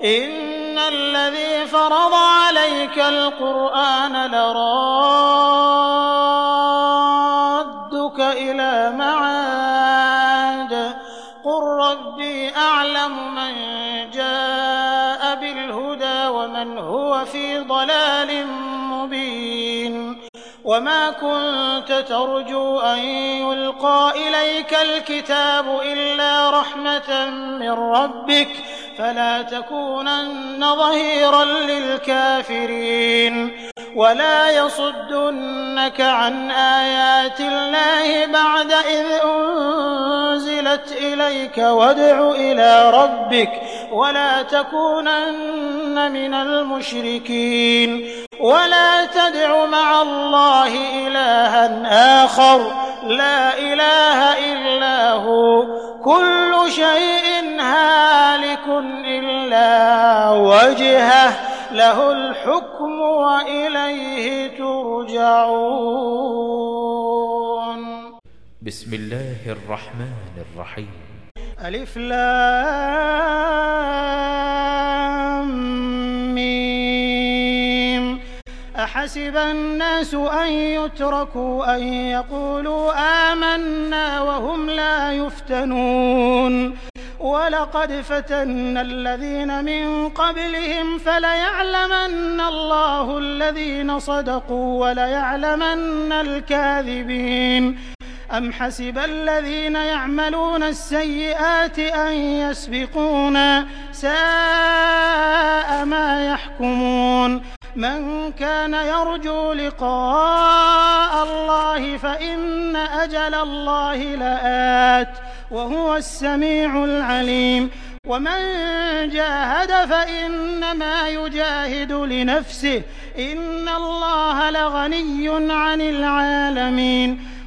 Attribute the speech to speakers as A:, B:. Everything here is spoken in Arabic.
A: إِنَّ الَّذِي فَرَضَ عَلَيْكَ الْقُرْآنَ لَرَادُّكَ إِلَىٰ مَعَادٍ ۚ قُل رَّبِّي أَعْلَمُ مَن جَاءَ بِالْهُدَىٰ وَمَنْ هُوَ فِي ضَلَالٍ مُّبِينٍ وَمَا كُنتَ تَرْجُو أَن يُلْقَىٰ إِلَيْكَ الْكِتَابُ إِلَّا رَحْمَةً مِّن رَّبِّكَ فَلَا تَكُونَنَّ ظَهِيرًا لِّلْكَافِرِينَ وَلَا يَصُدُّنَّكَ عَنْ آيَاتِ اللَّهِ بَعْدَ إِذْ أُنزِلَتْ إِلَيْكَ وَادْعُ إِلَىٰ رَبِّكَ وَلَا تَكُونَنَّ مِنَ الْمُشْرِكِينَ وَلَا تَدْعُ مَعَ اللَّهِ إِلَٰهًا آخَرَ لَا إِلَٰهَ إِلَّا هُوَ ۚ كُلُّ شَيْءٍ هَالِكٌ إِلَّا وَجْهَهُ ۚ لَهُ الْحُكْمُ وَإِلَيْهِ تُرْجَعُونَ.
B: بسم الله الرحمن الرحيم.
A: ألف لام ميم. أحسب الناس أن يتركوا أن يقولوا آمنا وهم لا يفتنون ولقد فتنا الذين من قبلهم فليعلمن الله الذين صدقوا وليعلمن الكاذبين. أم حسب الذين يعملون السيئات أن يسبقونا ساء ما يحكمون. من كان يرجو لقاء الله فإن أجل الله لآت وهو السميع العليم. ومن جاهد فإنما يجاهد لنفسه إن الله لغني عن العالمين.